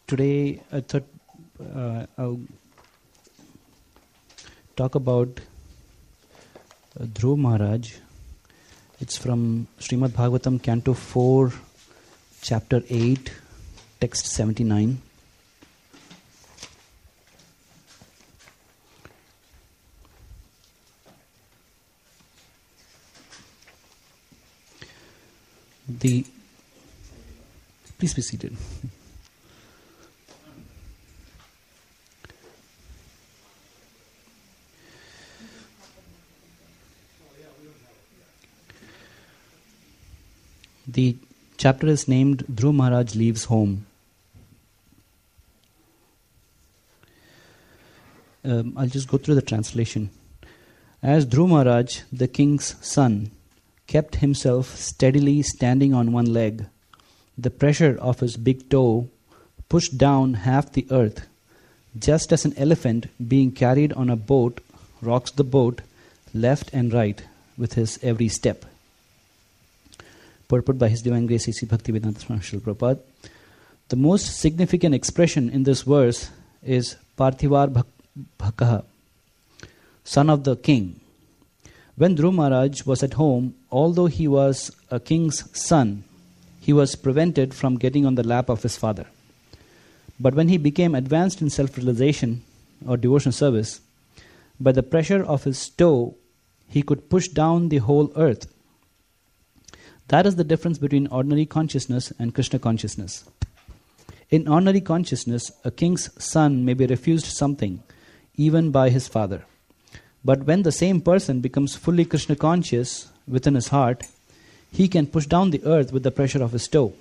Today I thought I'll talk about Dhruv Maharaj. It's from Srimad Bhagavatam, Canto 4, Chapter 8, Text 79. Please be seated. The chapter is named Dhruv Maharaj Leaves Home. I'll just go through the translation. As Dhruv Maharaj, the king's son, kept himself steadily standing on one leg, the pressure of his big toe pushed down half the earth, just as an elephant being carried on a boat rocks the boat left and right with his every step. Purport by His Divine Grace A.C. Bhaktivedanta Swami Srila Prabhupada. The most significant expression in this verse is Parthivar Bhakaha, son of the king. When Dhruv Maharaj was at home, although he was a king's son, he was prevented from getting on the lap of his father. But when he became advanced in self-realization or devotional service, by the pressure of his toe, he could push down the whole earth. That is the difference between ordinary consciousness and Krishna consciousness. In ordinary consciousness, a king's son may be refused something, even by his father. But when the same person becomes fully Krishna conscious within his heart, he can push down the earth with the pressure of his toe.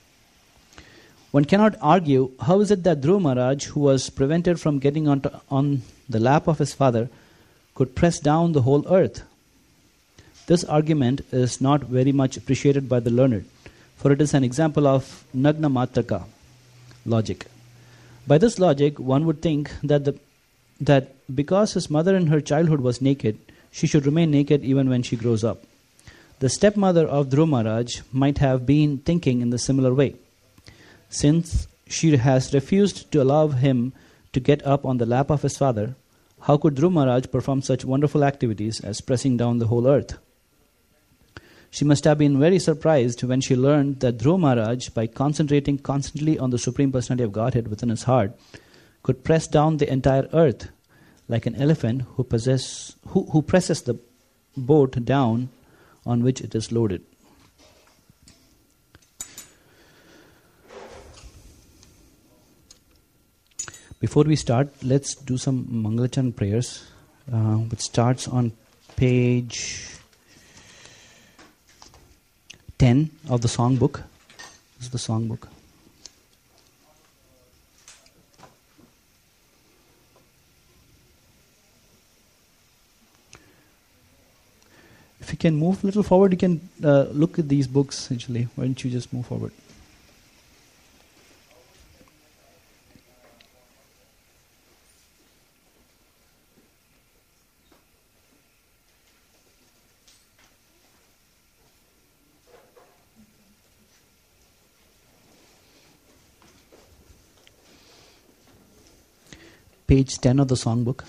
One cannot argue, how is it that Dhruv Maharaj, who was prevented from getting on the lap of his father, could press down the whole earth? This argument is not very much appreciated by the learned, for it is an example of Nagna Matraka logic. By this logic, one would think that because his mother in her childhood was naked, she should remain naked even when she grows up. The stepmother of Dhruv Maharaj might have been thinking in the similar way. Since she has refused to allow him to get up on the lap of his father, how could Dhruv Maharaj perform such wonderful activities as pressing down the whole earth? She must have been very surprised when she learned that Dhruv Maharaj, by concentrating constantly on the Supreme Personality of Godhead within his heart, could press down the entire earth like an elephant who presses the boat down on which it is loaded. Before we start, let's do some Mangalachan prayers, which starts on page 10 of the songbook. This is the songbook. If you can move a little forward, you can look at these books actually. Why don't you just move forward? Page 10 of the songbook.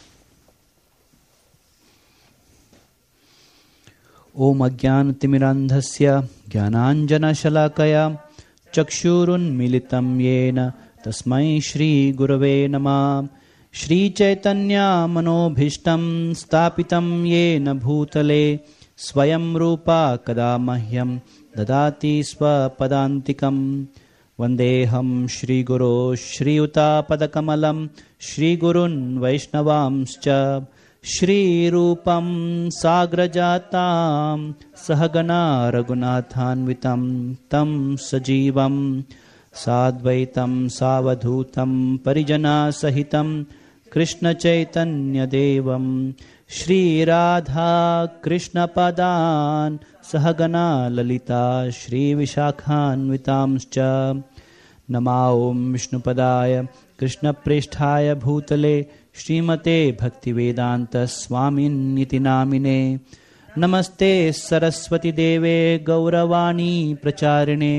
Om Ajnana Timirandhasya Jnananjana Shalakaya Chakshurunmilitam Yena Tasmai Shri Gurave Namah Shri Chaitanya Manobhishtam Stapitam Yena Bhutale Swayam Rupa Kada Mahyam Dadati Swapadantikam Vandeham Shri Guru Shri Uta Padakamalam Shri Gurun Vaishnavamscha Shri Rupam Sagrajatam Sahagana Raghunathanvitam Tam Sajivam Sadvaitam Savadhutam Parijana Sahitam Krishna Chaitanya Devam Shri Radha Krishna Padan Sahagana Lalita Shri Vishakhanvitamscha Namaom Vishnupadaya Krishna Prishthaya Bhutale Srimate Bhaktivedanta Swamin Niti Namine Namaste Saraswati Deve Gauravani Pracharine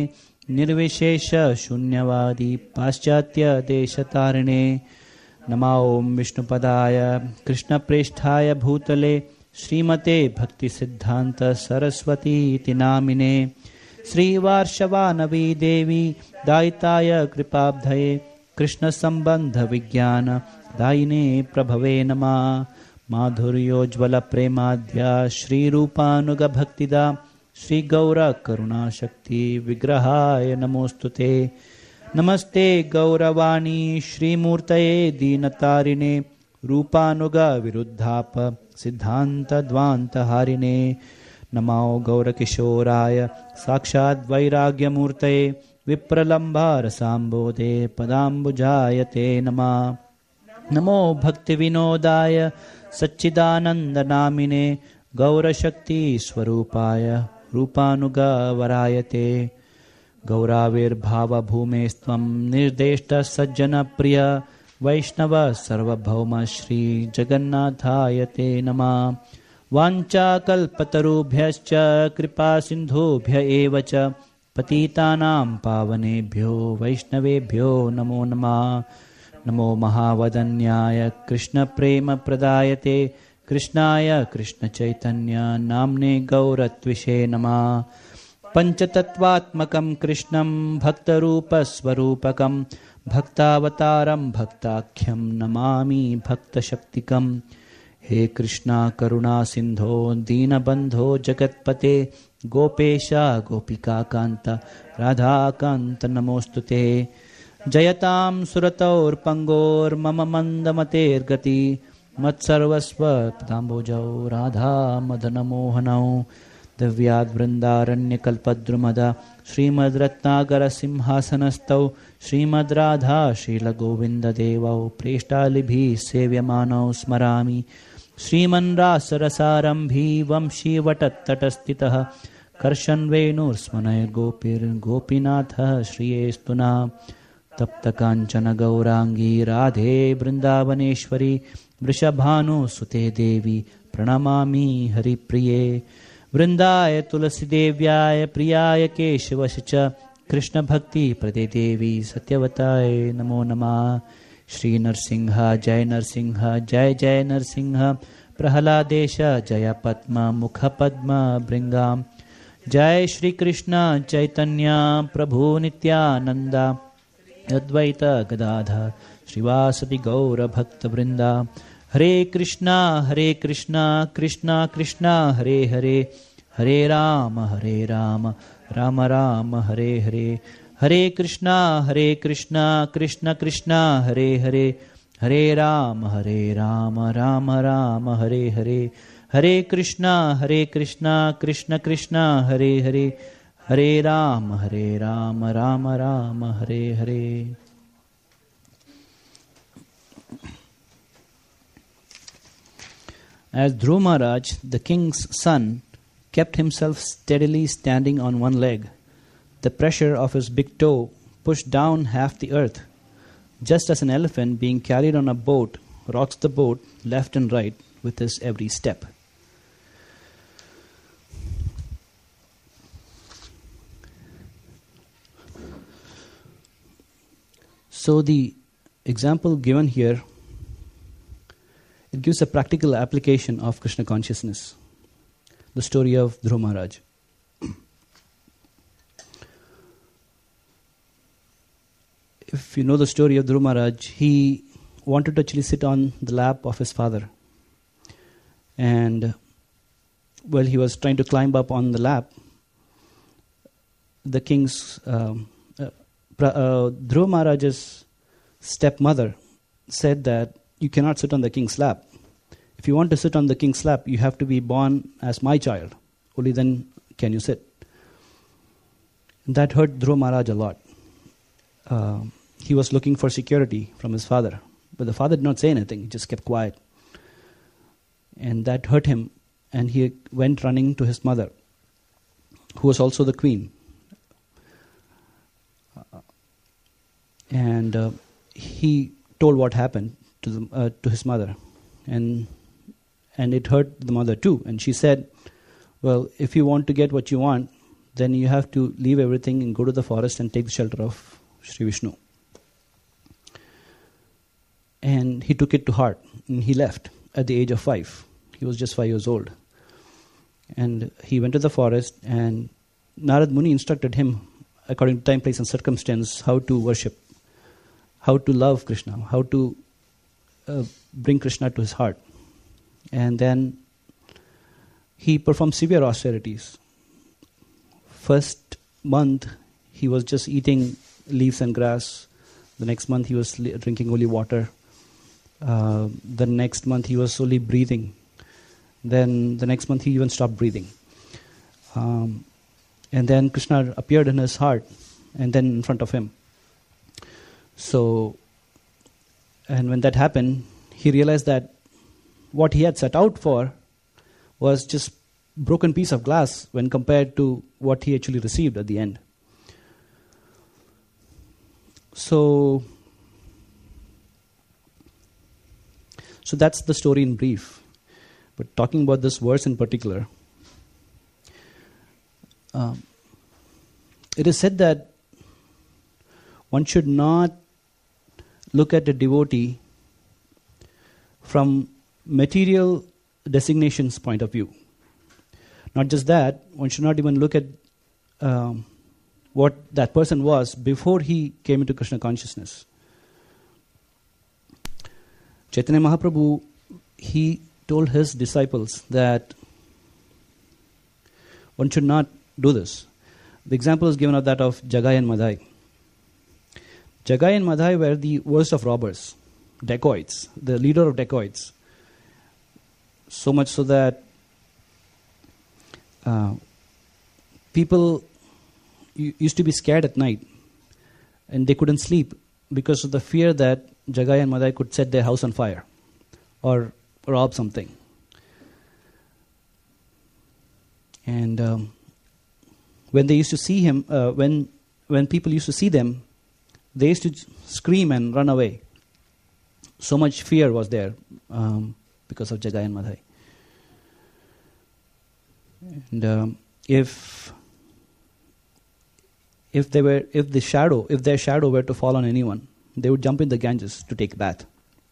निर्विशेष शून्यवादी पाश्चात्य देशतारिणे नमो ओम विष्णुपदाय कृष्णप्रेष्ठाय भूतले श्रीमते भक्ति सिद्धांत सरस्वती इति नामिने श्रीवार्षवानवी देवी दायिताय कृपाब्धये कृष्ण संबंध विज्ञान दायिने प्रभवे नमः माधुर्योज्वल प्रेमाद्या श्रीरूपानुग भक्तिदा श्री गौर करुणा शक्ति विग्रहाय नमोस्तुते नमस्ते गौरवाणी श्रीमूर्तये दीनतारिणे रूपानुग विरुद्धाप सिद्धांत द्वांत हारिणे नमो गौरकिशोराय साक्षात् वैराग्यमूर्तये विप्रलंभार सांबोधे पदाम्बुजायते नमः नमो भक्ति विनोदाय सच्चिदानंद नामिने गौरशक्ति स्वरूपाय रूपानुगवरायते गौराविर्भाव भूमेस्त्वं निर्देष्ट सज्जन प्रिय वैष्णव सार्वभौम श्री जगन्नाथाय ते नमः वाञ्छाकल्पतरुभ्यश्च कृपा सिन्धुभ्य एव च पतितानां पावनेभ्यो वैष्णवेभ्यो नमो नमः नमो महावदन्याय कृष्ण प्रेम प्रदायते कृष्णाय कृष्ण चैतन्य नाम्ने गौरत्विषे नमः पंचतत्वात्मकं कृष्णं भक्तरूपस्वरूपकं भक्तावतारं भक्ताख्यं नमामि भक्तशक्तिकं हे कृष्णा करुणा सिंधो दीनबंधो जगत्पते गोपेशा गोपिकाकांत राधाकांत नमोस्तुते जयतां सुरतोर्पंगोर्मम मंदमतेर्गति मत्सर्वस्व पदाम्बोजौ राधा मदनमोहनौ दिव्याद्वृन्दारण्यकल्पद्रुमद श्रीमद्रत्नाकरसिंहासनस्थौ श्रीमद्राधा शीलगोविन्ददेवौ प्रेष्टालिभिः सेव्यमानौ स्मरामि श्रीमन्रासरसारम्भी वंशीवटत्तटस्थितः कर्षन्वेणुर्स्मनैर्गोपीर्गोपीनाथः श्रियेस्तु नः तप्तकाञ्चन गौरांगी राधे वृन्दावनेश्वरी वृषभानुसुते देवी प्रणमामि हरिप्रिये वृन्दाय तुलसीदेव्याय प्रियाय केशवश च कृष्णभक्तिप्रदे देवी सत्यवताय नमो नमः श्री नरसिंह जय जय नरसिंह प्रहलादेश जय पद्म मुख पद्म भृंगाम जय श्री कृष्ण चैतन्य प्रभु नित्यानंद अद्वैत गदाधर श्रीवासदि गौर भक्त वृंदा हरे Krishna Krishna Krishna Hare Hare Hare Ram Ram Ram Hare Hare Hare Krishna Krishna Krishna Hare Hare Hare Ram Ram Ram Hare Hare Hare Krishna Krishna Krishna Hare Hare Hare Ram Ram Ram Hare Hare As Dhruva Maharaj, the king's son, kept himself steadily standing on one leg, the pressure of his big toe pushed down half the earth, just as an elephant being carried on a boat rocks the boat left and right with his every step. So the example given here, it gives a practical application of Krishna consciousness. The story of Dhruva Maharaj. If you know the story of Dhruva Maharaj, he wanted to actually sit on the lap of his father. And while he was trying to climb up on the lap, the king's Dhruva Maharaj's stepmother said that you cannot sit on the king's lap. If you want to sit on the king's lap, you have to be born as my child. Only then can you sit. And that hurt Dhruva Maharaj a lot. He was looking for security from his father. But the father did not say anything. He just kept quiet. And that hurt him. And he went running to his mother, who was also the queen. And he told what happened to his mother. And it hurt the mother too. And she said, well, if you want to get what you want, then you have to leave everything and go to the forest and take the shelter of Sri Vishnu. And he took it to heart, and he left at the age of 5. He was just 5 years old. And he went to the forest, and Narad Muni instructed him, according to time, place, and circumstance, how to worship, how to love Krishna, how to bring Krishna to his heart. And then he performed severe austerities. First month, he was just eating leaves and grass. The next month, he was drinking only water. The next month, he was solely breathing. Then the next month, he even stopped breathing. And then Krishna appeared in his heart, and then in front of him. So, and when that happened, he realized that what he had set out for was just broken piece of glass when compared to what he actually received at the end. So that's the story in brief. But talking about this verse in particular, it is said that one should not look at a devotee from material designations point of view. Not just that, one should not even look at what that person was before he came into Krishna consciousness. Chaitanya Mahaprabhu, he told his disciples that one should not do this. The example is given of that of Jagai and Madhai. Jagai and Madhai were the worst of robbers, dacoits, the leader of dacoits. So much so that people used to be scared at night and they couldn't sleep because of the fear that Jagai and Madhai could set their house on fire or rob something. And when they used to see him, when people used to see them, they used to scream and run away. So much fear was there because of Jagai and Madhai. And if their shadow were to fall on anyone, they would jump in the Ganges to take a bath.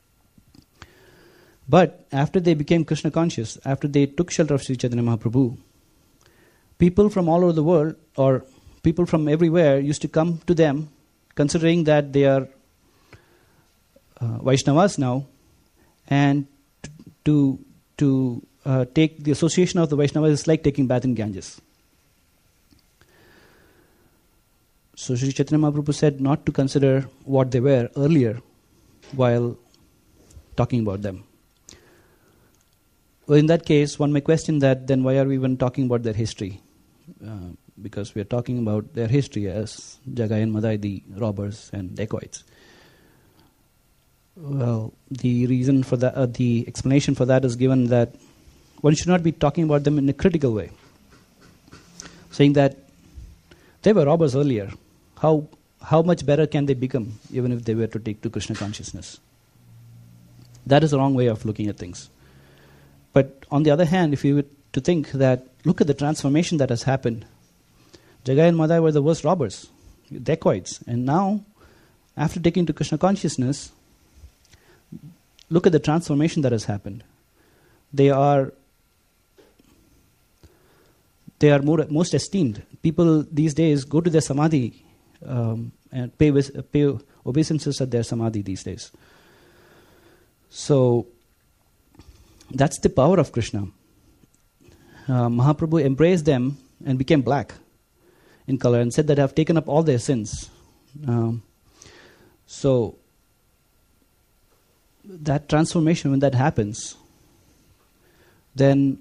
But after they became Krishna conscious, after they took shelter of Sri Chaitanya Mahaprabhu, people from all over the world or people from everywhere used to come to them, considering that they are Vaishnavas now, and to take the association of the Vaishnavas is like taking bath in Ganges. So Sri Chaitanya Mahaprabhu said not to consider what they were earlier while talking about them. Well, in that case, one may question that then why are we even talking about their history? Because we are talking about their history as Jagai and Madhai, the robbers and dacoits. Well, the reason for that, the explanation for that is given that one should not be talking about them in a critical way, saying that they were robbers earlier. How much better can they become even if they were to take to Krishna consciousness? That is the wrong way of looking at things. But on the other hand, if you were to think that, look at the transformation that has happened. Jagai and Madhai were the worst robbers, dacoits. And now, after taking to Krishna consciousness, look at the transformation that has happened. They are most esteemed. People these days go to their samadhi and pay obeisances at their samadhi these days. So that's the power of Krishna. Mahaprabhu embraced them and became black in color and said that I have taken up all their sins. So that transformation, when that happens, then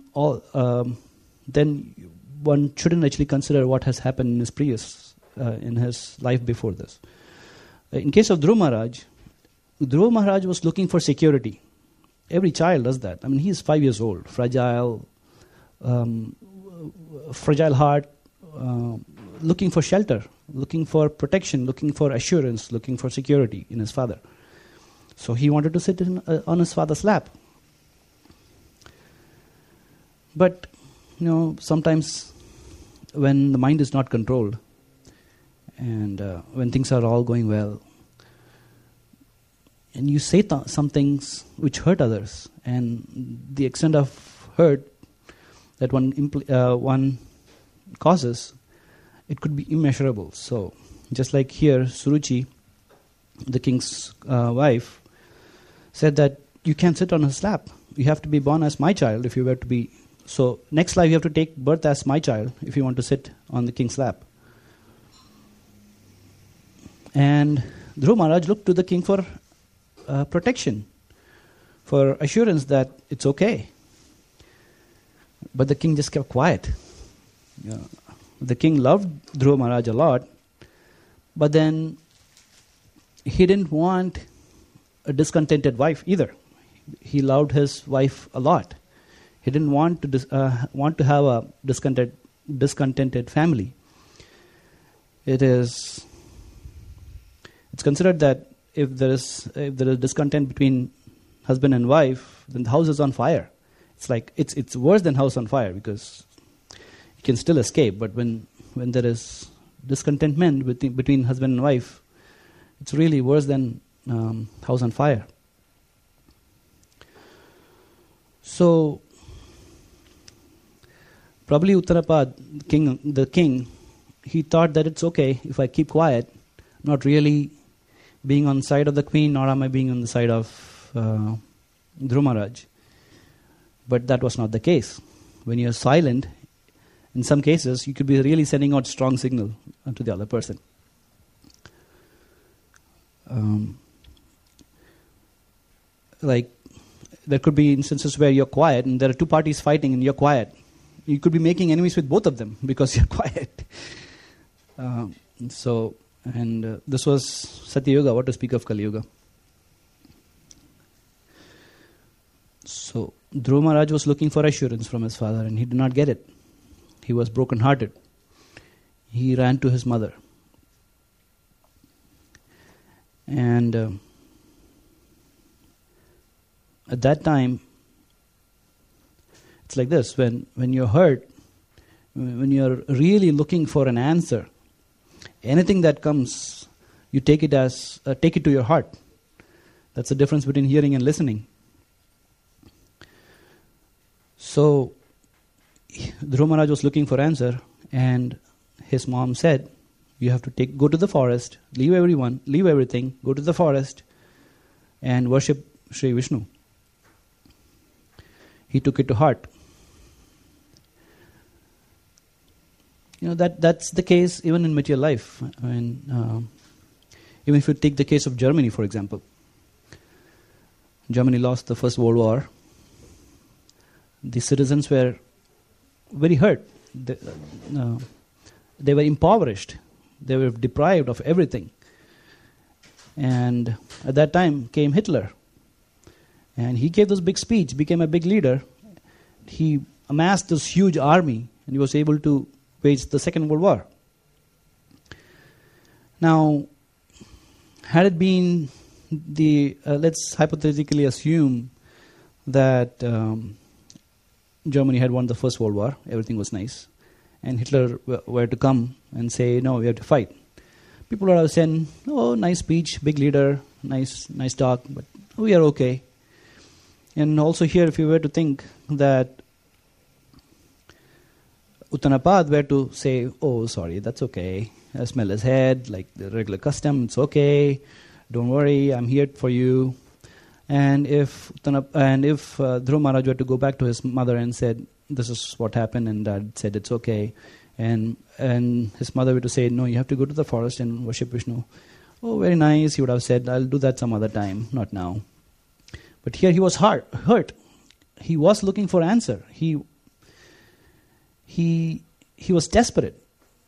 one shouldn't actually consider what has happened in his previous, in his life before this. In case of Dhruva Maharaj was looking for security. Every child does that. I mean, he is 5 years old, fragile heart, looking for shelter, looking for protection, looking for assurance, looking for security in his father. So he wanted to sit on his father's lap. But, sometimes when the mind is not controlled and when things are all going well, and you say some things which hurt others, and the extent of hurt that one causes, it could be immeasurable. So, just like here, Suruchi, the king's wife, said that you can't sit on his lap. You have to be born as my child if you were to be. So, next life you have to take birth as my child if you want to sit on the king's lap. And Dhruva Maharaj looked to the king for protection, for assurance that it's okay. But the king just kept quiet. The king loved Dhruva Maharaj a lot, but then he didn't want a discontented wife either. He loved his wife a lot. He didn't want to have a discontented family. It's considered that if there is discontent between husband and wife, then the house is on fire. It's like it's worse than house on fire, because you can still escape, but when there is discontentment between husband and wife, it's really worse than house on fire. So probably Uttanapad, the king, he thought that it's okay if I keep quiet, not really being on the side of the queen, nor am I being on the side of Dhruva Maharaj. But that was not the case. When you're silent, in some cases, you could be really sending out strong signal to the other person. Like, there could be instances where you're quiet and there are two parties fighting and you're quiet. You could be making enemies with both of them because you're quiet. This was Satya Yuga, what to speak of Kali Yuga. So, Dhruva Maharaj was looking for assurance from his father and he did not get it. He was broken-hearted. He ran to his mother. And at that time, it's like this, when you're hurt, when you're really looking for an answer, anything that comes, you take it to your heart. That's the difference between hearing and listening. So, Dhruva Maharaj was looking for answer, and his mom said, you have to go to the forest, leave everything, go to the forest, and worship Sri Vishnu. He took it to heart. That's the case even in material life. I mean, even if you take the case of Germany, for example. Germany lost the First World War. The citizens were very hurt. They were impoverished. They were deprived of everything. And at that time came Hitler. And he gave this big speech, became a big leader. He amassed this huge army and he was able to wage the Second World War. Now, had it been let's hypothetically assume that Germany had won the First World War, everything was nice, and Hitler were to come and say, no, we have to fight. People would have said, oh, nice speech, big leader, nice talk, but we are okay. And also here, if you were to think that Uttanapad were to say, oh, sorry, that's okay, I smell his head, like the regular custom, it's okay, don't worry, I'm here for you. And if Dhruva Maharaj were to go back to his mother and said, this is what happened, and dad said it's okay, and his mother were to say, no, you have to go to the forest and worship Vishnu. Oh, very nice, he would have said, I'll do that some other time, not now. But here he was hurt. He was looking for answer. He was desperate.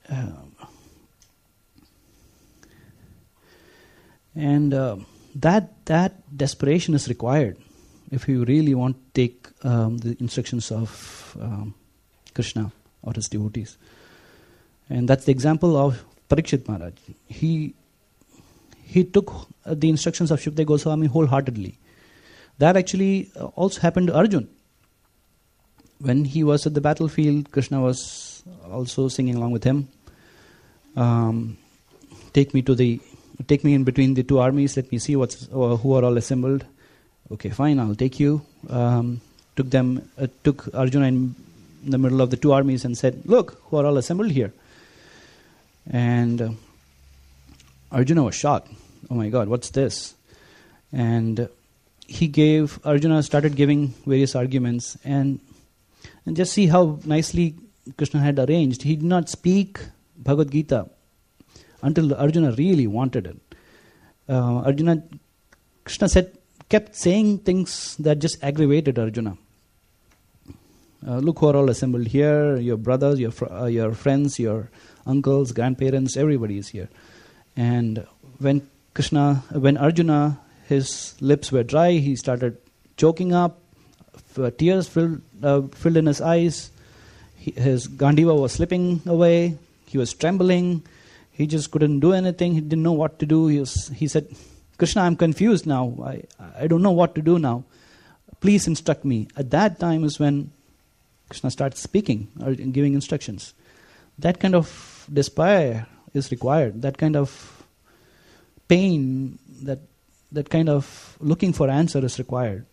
That desperation is required if you really want to take the instructions of Krishna or his devotees. And that's the example of Parikshit Maharaj. He took the instructions of Shukdev Goswami wholeheartedly. That actually also happened to Arjun. When he was at the battlefield, Krishna was was also singing along with him. Take me in between the two armies. Let me see who are all assembled. Okay, fine, I'll take you. Took Arjuna in the middle of the two armies and said, look, who are all assembled here. And Arjuna was shocked. Oh my God, what's this? And Arjuna started giving various arguments, and just see how nicely Krishna had arranged. He did not speak Bhagavad Gita until Arjuna really wanted it. Krishna kept saying things that just aggravated Arjuna. Look who are all assembled here, your brothers, your friends, your uncles, grandparents, everybody is here. And when Arjuna, his lips were dry, he started choking up, tears filled in his eyes, his Gandiva was slipping away, he was trembling, he just couldn't do anything, he didn't know what to do. He said, Krishna, I'm confused now, I don't know what to do now, please instruct me. At that time is when Krishna starts speaking or giving instructions. That kind of despair is required, that kind of pain, that kind of looking for answer is required.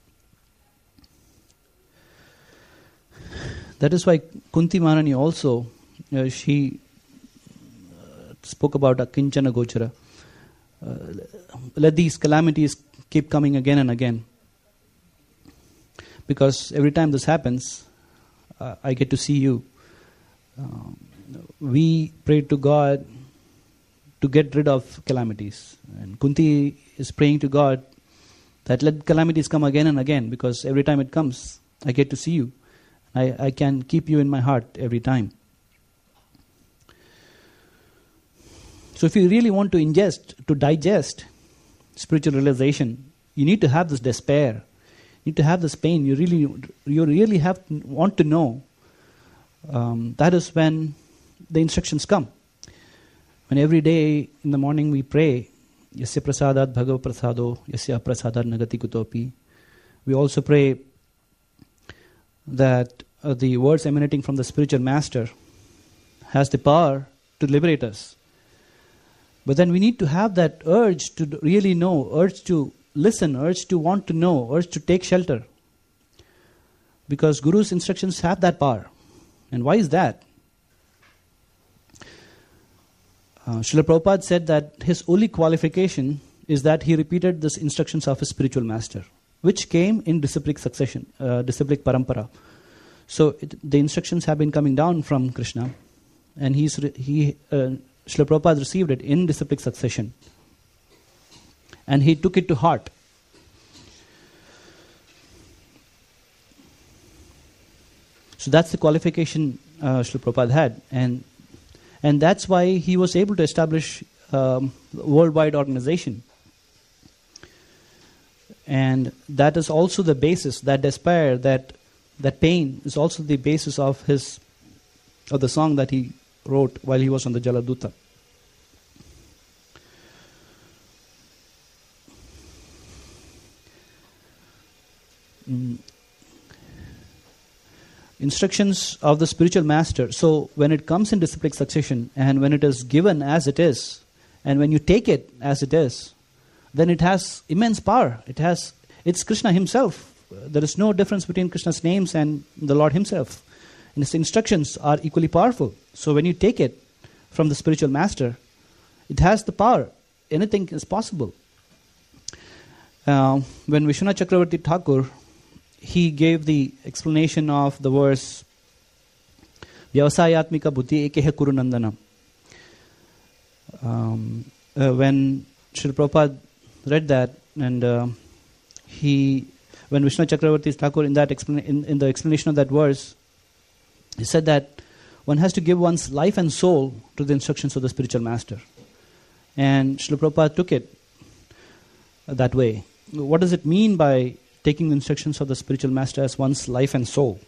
That is why Kunti Maharani also, she spoke about Akinchana Gochara. Let these calamities keep coming again and again. Because every time this happens, I get to see you. We pray to God to get rid of calamities. And Kunti is praying to God that let calamities come again and again, because every time it comes, I get to see you. I can keep you in my heart every time. So if you really want to digest spiritual realization, you need to have this despair. You need to have this pain. You really want to know. That is when the instructions come. When every day in the morning we pray, Yasya prasadat bhagav prasado, Yasya prasadat nagati kutopi. We also pray that the words emanating from the spiritual master has the power to liberate us. But then we need to have that urge to really know, urge to listen, urge to want to know, urge to take shelter. Because Guru's instructions have that power. And why is that? Srila Prabhupada said that his only qualification is that he repeated the instructions of his spiritual master, which came in disciplic succession, disciplic parampara. So the instructions have been coming down from Krishna, and Srila Prabhupada received it in disciplic succession, and he took it to heart. So that's the qualification Srila Prabhupada had, and that's why he was able to establish a worldwide organization. And that is also the basis, that despair, that pain is also the basis of the song that he wrote while he was on the Jaladuta. Instructions of the spiritual master. So when it comes in disciplic succession, and when it is given as it is, and when you take it as it is, then it has immense power. It's Krishna himself. There is no difference between Krishna's names and the Lord himself. And his instructions are equally powerful. So when you take it from the spiritual master, it has the power. Anything is possible. When Vishwanath Chakravarti Thakur, he gave the explanation of the verse Vyavasayatmika buddhi ekeha kuru nandana. When Srila Prabhupada read that, and when Vishwanath Chakravarti Thakur in the explanation of that verse, he said that one has to give one's life and soul to the instructions of the spiritual master. And Srila Prabhupada took it that way. What does it mean by taking the instructions of the spiritual master as one's life and soul?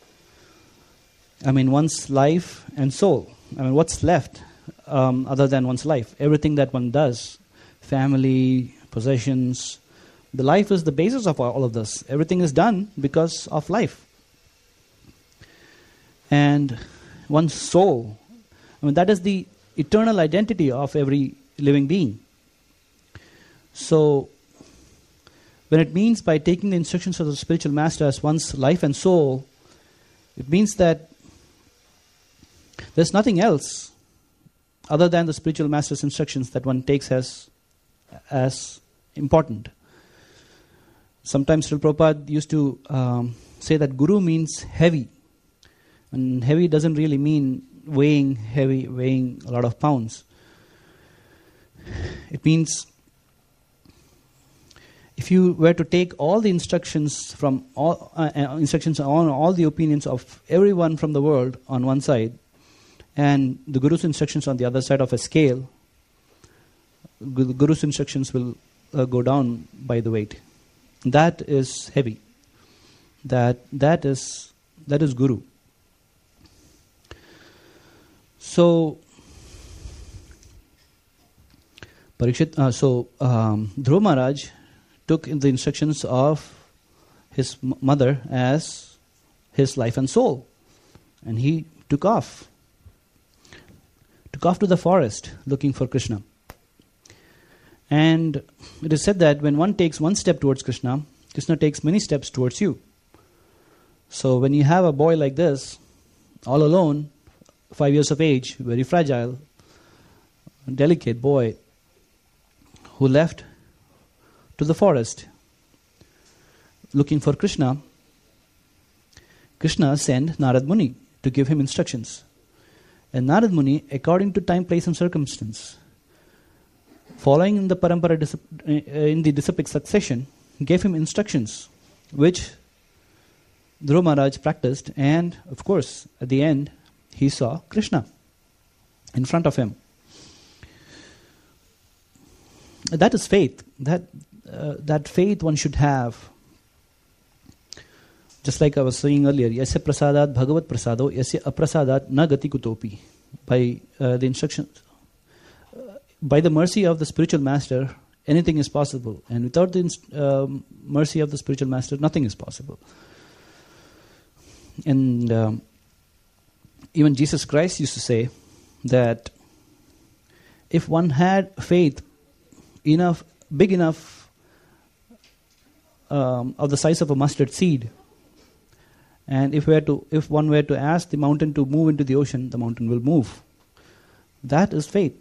I mean, one's life and soul. I mean, what's left other than one's life? Everything that one does, family, possessions. The life is the basis of all of this. Everything is done because of life. And one's soul. I mean, that is the eternal identity of every living being. So, when it means by taking the instructions of the spiritual master as one's life and soul, it means that there's nothing else other than the spiritual master's instructions that one takes as important. Sometimes Srila Prabhupada used to say that Guru means heavy. And heavy doesn't really mean weighing a lot of pounds. It means if you were to take all the instructions from instructions on all the opinions of everyone from the world on one side, and the Guru's instructions on the other side of a scale, the Guru's instructions will go down by the weight. That is heavy. That is Guru. So, Dhruva Maharaj took the instructions of his mother as his life and soul, and he took off to the forest looking for Krishna. And it is said that when one takes one step towards Krishna, Krishna takes many steps towards you. So when you have a boy like this, all alone, 5 years of age, very fragile, delicate boy, who left to the forest looking for Krishna, Krishna sent Narad Muni to give him instructions. And Narad Muni, according to time, place and circumstance, following in the parampara in the disciplic succession, gave him instructions which Dhruva Maharaj practiced, and of course at the end he saw Krishna in front of him. That is faith. That faith one should have. Just like I was saying earlier, yasya prasadat bhagavat prasado, yasya aprasadat na gati kutopi. By the instructions, by the mercy of the spiritual master, anything is possible. And without the mercy of the spiritual master, nothing is possible. And even Jesus Christ used to say that if one had faith big enough of the size of a mustard seed, and if one were to ask the mountain to move into the ocean, the mountain will move. That is faith.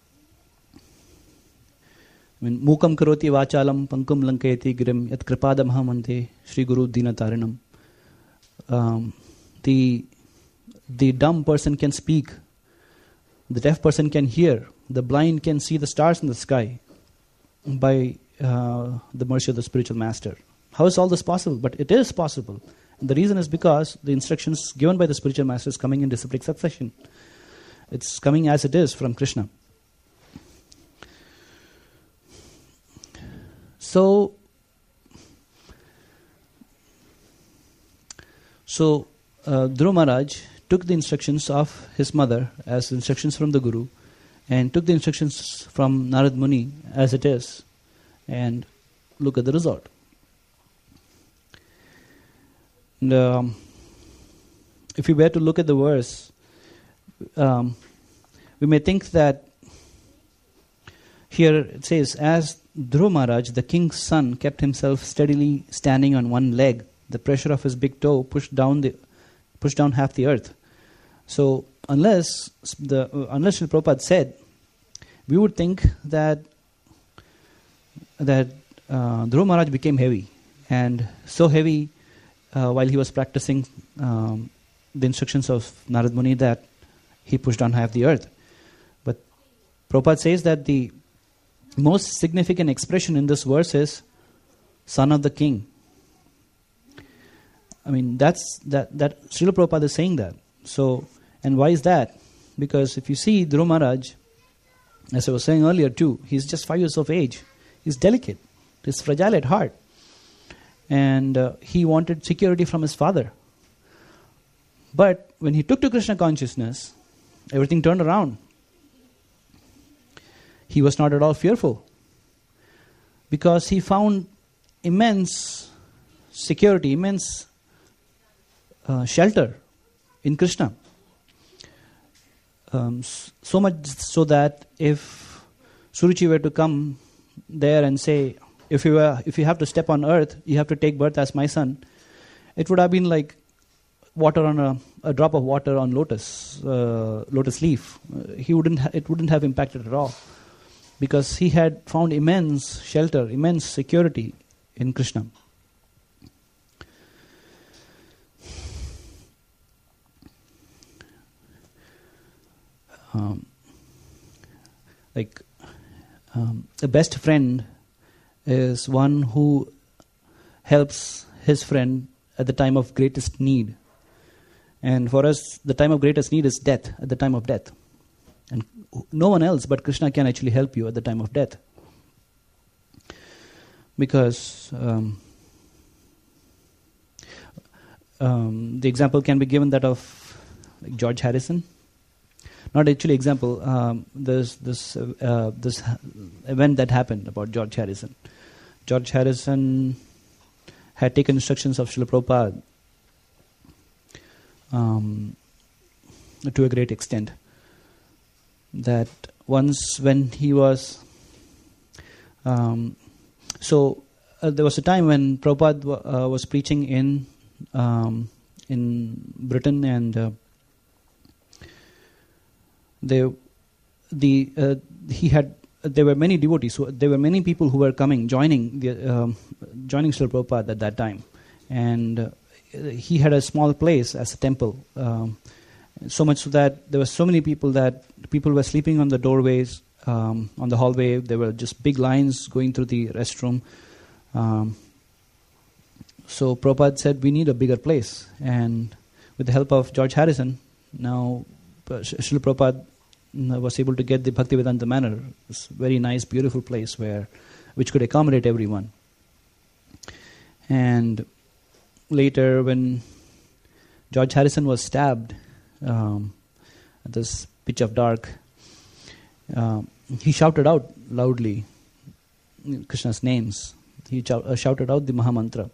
I mean, mukam karoti vachalam pankum lankayati girim yat kripadam hamante Shri Guru dinatarinam. The dumb person can speak, the deaf person can hear, the blind can see the stars in the sky by the mercy of the spiritual master. How is all this possible? But it is possible. And the reason is because the instructions given by the spiritual master is coming in disciplic succession. It's coming as it is from Krishna. So Dhruva Maharaj took the instructions of his mother as instructions from the Guru, and took the instructions from Narad Muni as it is, and look at the result. And if we were to look at the verse, we may think that here it says, as Dhruva Maharaj, the king's son, kept himself steadily standing on one leg, the pressure of his big toe pushed down half the earth. So unless Srila Prabhupada said, we would think that Dhruva Maharaj became heavy, and so heavy while he was practicing the instructions of Narad Muni that he pushed down half the earth. But Prabhupada says that the most significant expression in this verse is son of the king. I mean, that Srila Prabhupada is saying that. So, and why is that? Because if you see Dhruva Maharaj, as I was saying earlier too, he's just 5 years of age. He's delicate. He's fragile at heart. And he wanted security from his father. But when he took to Krishna consciousness, everything turned around. He was not at all fearful, because he found immense security, immense shelter in Krishna. So much so that if Suruchi were to come there and say, if you have to step on earth, you have to take birth as my son, it would have been like water on a drop of water on lotus leaf. It wouldn't have impacted at all, because he had found immense shelter, immense security in Krishna. The best friend is one who helps his friend at the time of greatest need. And for us, the time of greatest need is death, at the time of death. And no one else but Krishna can actually help you at the time of death. Because the example can be given that of like George Harrison. Not actually example. There's this event that happened about George Harrison. George Harrison had taken instructions of Srila Prabhupada to a great extent. That once when he was... there was a time when Prabhupada was preaching in Britain, and there were many devotees. So there were many people who were joining Srila Prabhupada at that time, and he had a small place as a temple. So much so that there were so many people that people were sleeping on the doorways, on the hallway. There were just big lines going through the restroom. So Prabhupada said, we need a bigger place. And with the help of George Harrison, now Srila Prabhupada was able to get the Bhaktivedanta Manor, this very nice, beautiful place which could accommodate everyone. And later, when George Harrison was stabbed at this pitch of dark, he shouted out loudly Krishna's names. He shouted out the Mahamantra.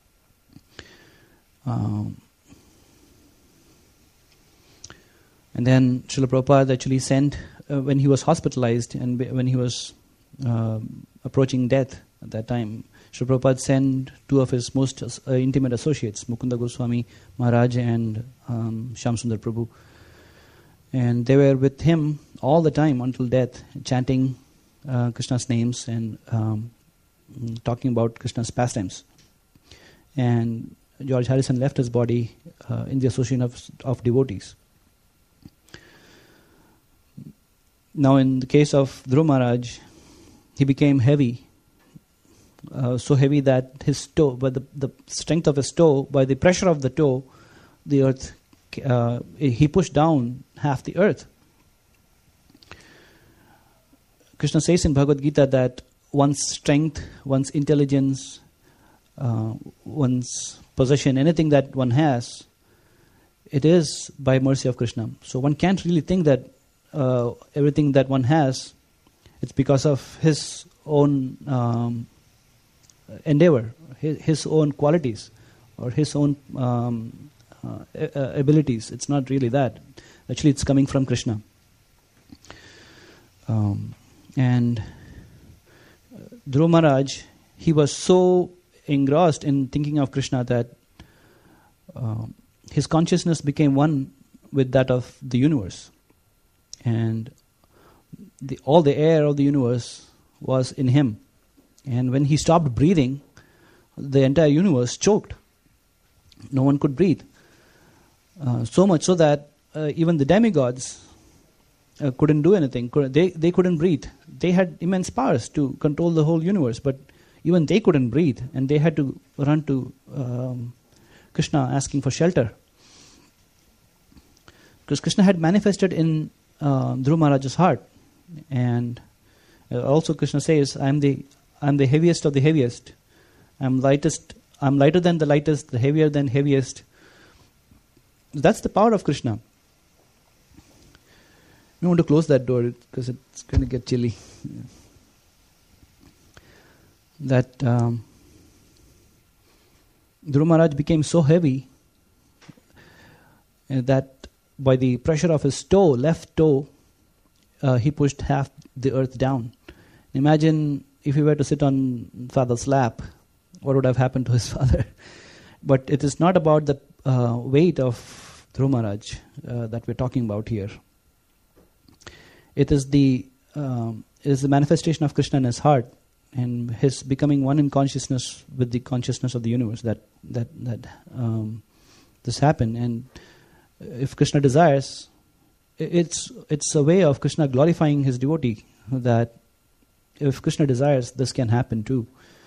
And then Srila Prabhupada actually sent, when he was hospitalized and when he was approaching death at that time, Srila Prabhupada sent two of his most intimate associates, Mukunda Goswami Maharaj and Shyamsundar Prabhu. And they were with him all the time until death, chanting Krishna's names and talking about Krishna's pastimes. And George Harrison left his body in the association of devotees. Now, in the case of Dhruva Maharaj, he became heavy, so heavy that his toe, by the strength of his toe, by the pressure of the toe, the earth, he pushed down half the earth. Krishna says in Bhagavad Gita that one's strength, one's intelligence, one's possession, anything that one has, it is by mercy of Krishna. So one can't really think that everything that one has, it's because of his own endeavor, his own qualities, or his own abilities. It's not really that. Actually, it's coming from Krishna. And Dhruva Maharaj, he was so engrossed in thinking of Krishna that his consciousness became one with that of the universe. And all the air of the universe was in him. And when he stopped breathing, the entire universe choked. No one could breathe. So much so that even the demigods couldn't do anything. They couldn't breathe. They had immense powers to control the whole universe, but even they couldn't breathe, and they had to run to Krishna asking for shelter. Because Krishna had manifested in Dhruva Maharaj's heart. And also Krishna says, I'm the heaviest of the heaviest. I'm lighter than the lightest, the heavier than heaviest. That's the power of Krishna. I want to close that door because it's going to get chilly. That Dhruva Maharaj became so heavy that by the pressure of his toe, left toe, he pushed half the earth down. Imagine if he were to sit on father's lap, what would have happened to his father? But it is not about the weight of Dhruv Maharaj that we're talking about here. It is the manifestation of Krishna in his heart and his becoming one in consciousness with the consciousness of the universe that this happened. And if Krishna desires, it's a way of Krishna glorifying his devotee, that if Krishna desires, this can happen too.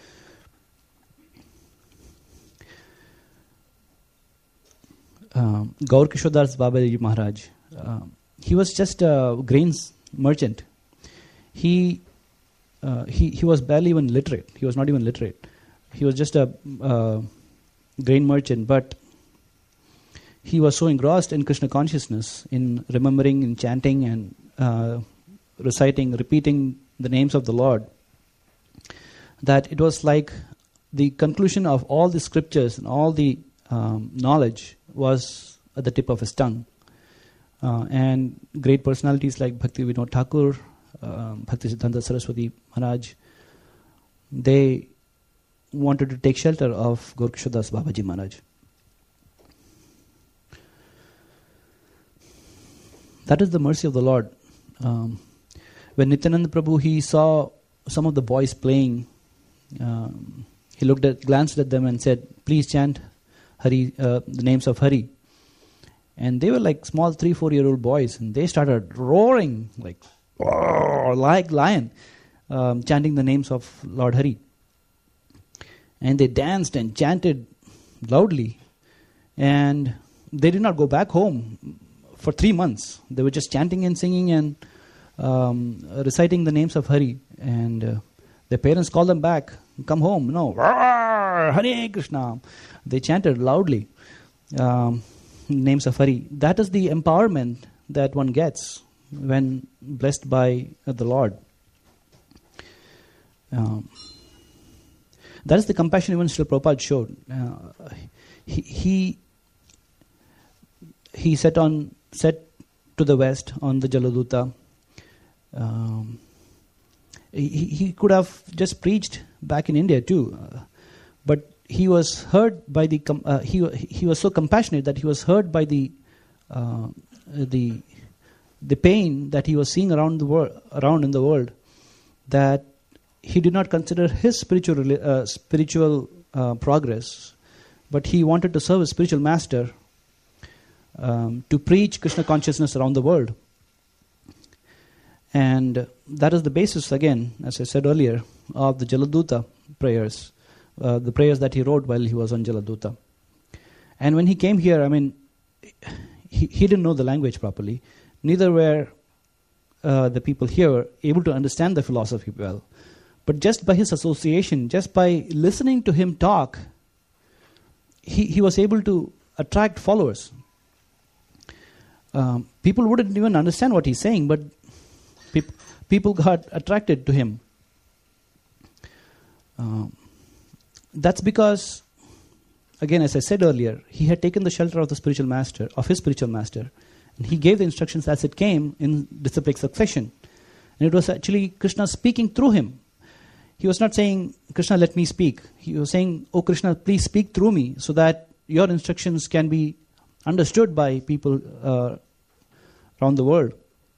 Gaur Kishore Das Babaji Maharaj, he was just a grains merchant. He was barely even literate. He was not even literate. He was just a grain merchant, but he was so engrossed in Krishna consciousness, in remembering, in chanting, and reciting, repeating the names of the Lord, that it was like the conclusion of all the scriptures and all the knowledge was at the tip of his tongue. And great personalities like Bhakti Vinod Thakur, Bhakti Siddhanta Saraswati Maharaj, they wanted to take shelter of Gaur Kishore Das Babaji Maharaj. That is the mercy of the Lord. When Nityananda Prabhu, he saw some of the boys playing, he glanced at them and said, "Please chant Hari, the names of Hari." And they were like small 3-4-year-old boys, and they started roaring like lion, chanting the names of Lord Hari. And they danced and chanted loudly, and they did not go back home for 3 months. They were just chanting and singing and reciting the names of Hari. And their parents called them back, "Come home." No, Hare Krishna. They chanted loudly names of Hari. That is the empowerment that one gets when blessed by the Lord. That is the compassion even Srila Prabhupada showed. He set to the west on the Jaladuta. He could have just preached back in India too, but he was heard by the he was so compassionate that he was heard by the pain that he was seeing around in the world, that he did not consider his spiritual progress, but he wanted to serve a spiritual master, to preach Krishna consciousness around the world. And that is the basis, again, as I said earlier, of the Jaladuta prayers, the prayers that he wrote while he was on Jaladuta. And when he came here, I mean, he didn't know the language properly. Neither were the people here able to understand the philosophy well. But just by his association, just by listening to him talk, he was able to attract followers. People wouldn't even understand what he's saying, but people got attracted to him. That's because, again, as I said earlier, he had taken the shelter of his spiritual master, and he gave the instructions as it came in disciplic succession. And it was actually Krishna speaking through him. He was not saying, "Krishna, let me speak." He was saying, "Oh Krishna, please speak through me so that your instructions can be understood by people around the world."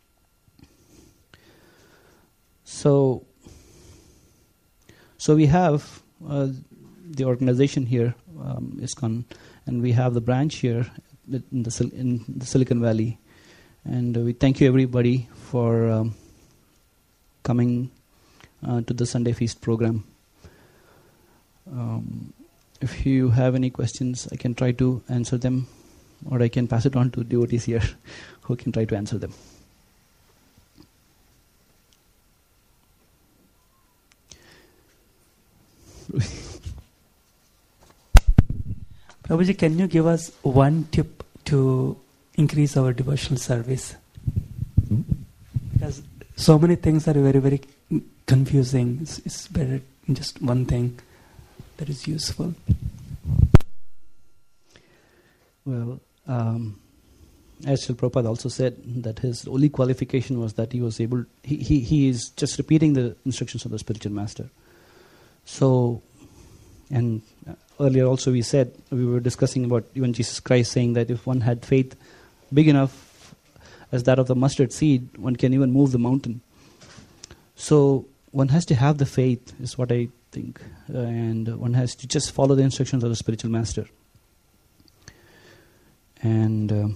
So we have the organization here, ISKCON, and we have the branch here in the Silicon Valley. And we thank you everybody for coming to the Sunday Feast program. If you have any questions, I can try to answer them, or I can pass it on to devotees here who can try to answer them. Prabhuji, can you give us one tip to increase our devotional service? Because so many things are very, very confusing. It's better just one thing that is useful. Well, as Srila Prabhupada also said, that his only qualification was that he was able, he is just repeating the instructions of the spiritual master. So, and earlier also we were discussing about even Jesus Christ saying that if one had faith big enough as that of the mustard seed, one can even move the mountain. So one has to have the faith, is what I think, and one has to just follow the instructions of the spiritual master. And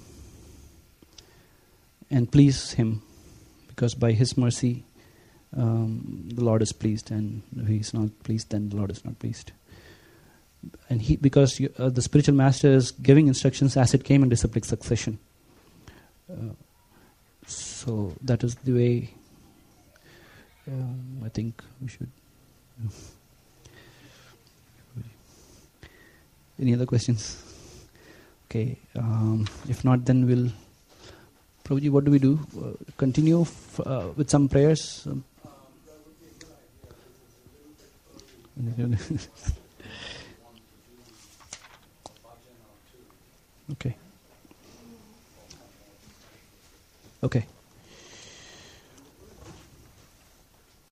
please him, because by his mercy the Lord is pleased, and if he is not pleased, then the Lord is not pleased. And because the spiritual master is giving instructions as it came in disciplic succession. So that is the way I think we should. Any other questions? Okay, if not, then we'll. Prabhuji, what do we do? Continue with some prayers? Okay. Okay.